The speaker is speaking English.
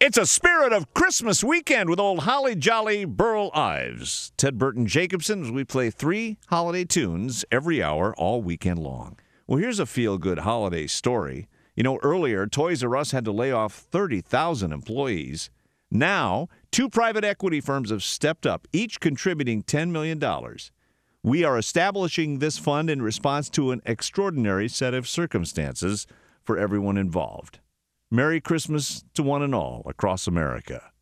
It's a spirit of Christmas weekend with old Holly Jolly Burl Ives. Ted Burton Jacobson as we play 3 holiday tunes every hour all weekend long. Well, here's a feel-good holiday story. You know, earlier, Toys R Us had to lay off 30,000 employees. Now, 2 private equity firms have stepped up, each contributing $10 million. We are establishing this fund in response to an extraordinary set of circumstances for everyone involved. Merry Christmas to one and all across America.